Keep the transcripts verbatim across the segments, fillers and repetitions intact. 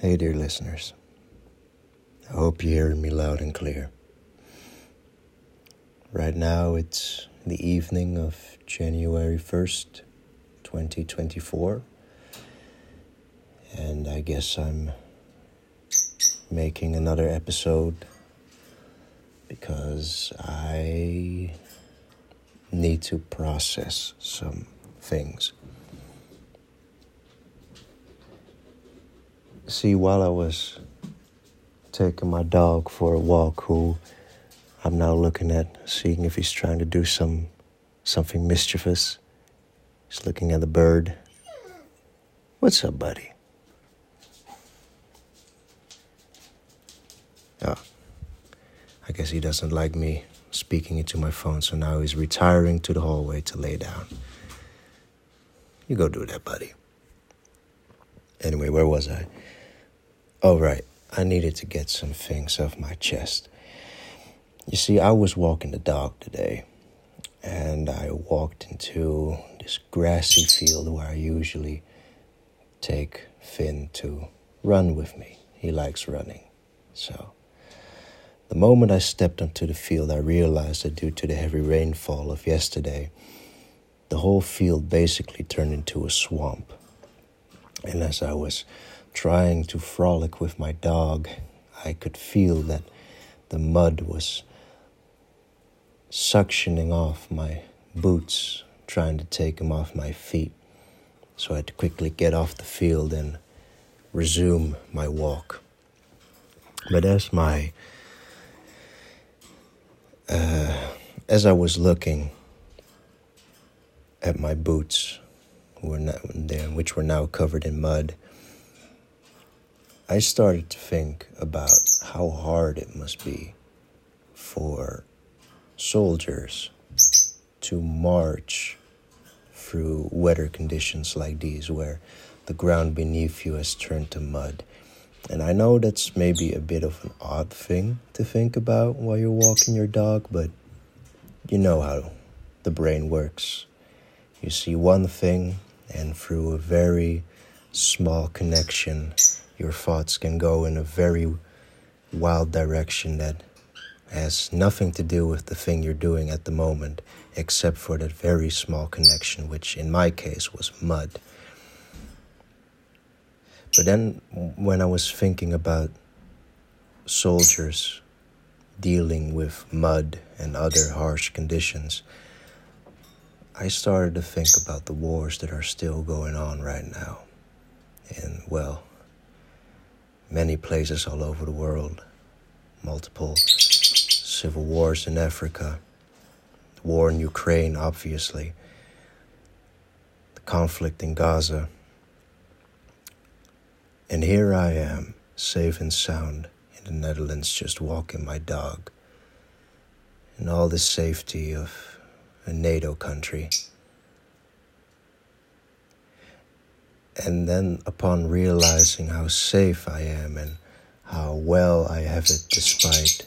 Hey, dear listeners. I hope you're hearing me loud and clear. Right now, it's the evening of January first, twenty twenty-four. And I guess I'm making another episode because I need to process some things. See, while I was taking my dog for a walk, who I'm now looking at, seeing if he's trying to do some something mischievous. He's looking at the bird. What's up, buddy? Oh, I guess he doesn't like me speaking into my phone, so now he's retiring to the hallway to lay down. You go do that, buddy. Anyway, where was I? Oh, right. I needed to get some things off my chest. You see, I was walking the dog today, and I walked into this grassy field where I usually take Finn to run with me. He likes running. So, the moment I stepped onto the field, I realized that due to the heavy rainfall of yesterday, the whole field basically turned into a swamp. And as I was trying to frolic with my dog, I could feel that the mud was suctioning off my boots, trying to take them off my feet. So I had to quickly get off the field and resume my walk. But as my, uh, as I was looking at my boots, who were now, which were now covered in mud, I started to think about how hard it must be for soldiers to march through weather conditions like these, where the ground beneath you has turned to mud. And I know that's maybe a bit of an odd thing to think about while you're walking your dog, but you know how the brain works. You see one thing, and through a very small connection, your thoughts can go in a very wild direction that has nothing to do with the thing you're doing at the moment, except for that very small connection, which in my case was mud. But then when I was thinking about soldiers dealing with mud and other harsh conditions, I started to think about the wars that are still going on right now. And, well, many places all over the world. Multiple civil wars in Africa. The war in Ukraine, obviously. The conflict in Gaza. And here I am, safe and sound in the Netherlands, just walking my dog. In all the safety of a NATO country. And then upon realizing how safe I am and how well I have it despite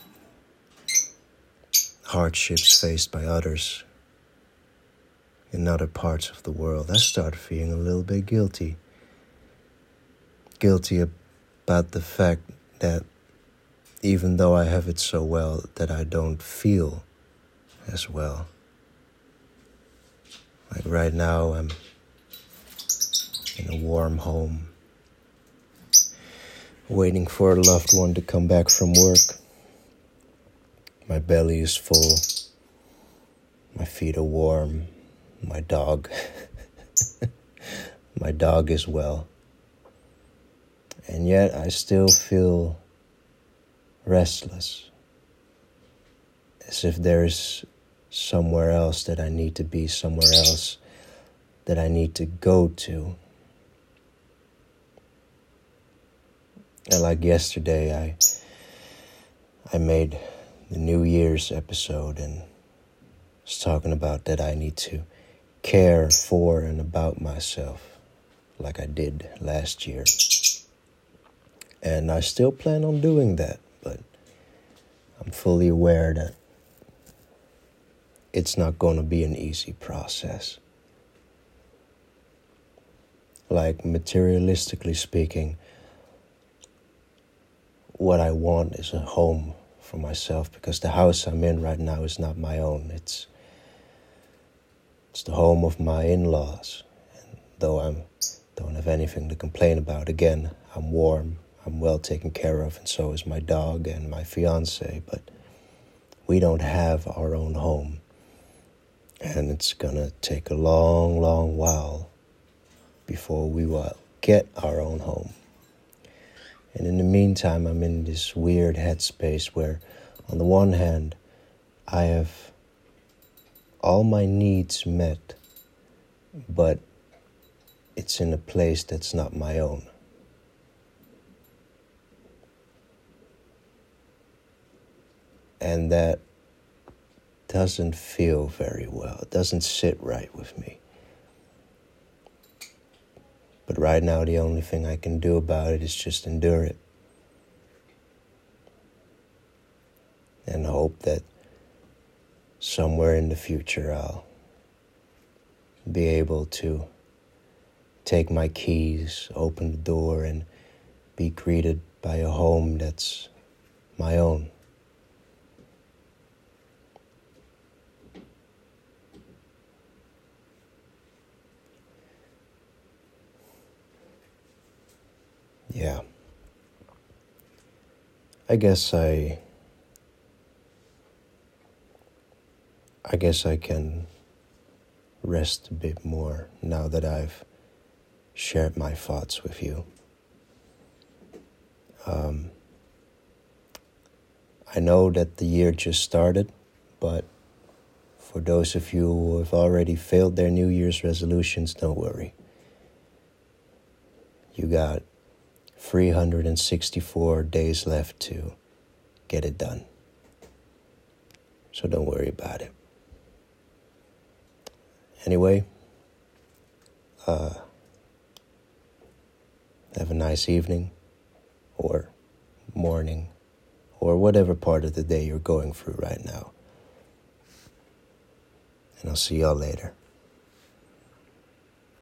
hardships faced by others in other parts of the world, I started feeling a little bit guilty. Guilty about the fact that even though I have it so well, that I don't feel as well. Like right now, I'm in a warm home, waiting for a loved one to come back from work. My belly is full. My feet are warm. My dog, my dog is well. And yet I still feel restless, as if there's somewhere else that I need to be, somewhere else that I need to go to. And like yesterday, I I made the New Year's episode and was talking about that I need to care for and about myself like I did last year. And I still plan on doing that, but I'm fully aware that it's not going to be an easy process. Like, materialistically speaking, what I want is a home for myself, because the house I'm in right now is not my own. It's it's the home of my in-laws. And though I don't have anything to complain about, again, I'm warm, I'm well taken care of, and so is my dog and my fiance, but we don't have our own home. And it's gonna take a long, long while before we will get our own home. And in the meantime, I'm in this weird headspace where, on the one hand, I have all my needs met, but it's in a place that's not my own. And that doesn't feel very well. It doesn't sit right with me. But right now, the only thing I can do about it is just endure it. And hope that somewhere in the future I'll be able to take my keys, open the door, and be greeted by a home that's my own. Yeah. I guess I... I guess I can rest a bit more now that I've shared my thoughts with you. Um, I know that the year just started, but for those of you who have already failed their New Year's resolutions, don't worry. You got three hundred sixty-four days left to get it done. So don't worry about it. Anyway, uh, have a nice evening, or morning, or whatever part of the day you're going through right now. And I'll see y'all later.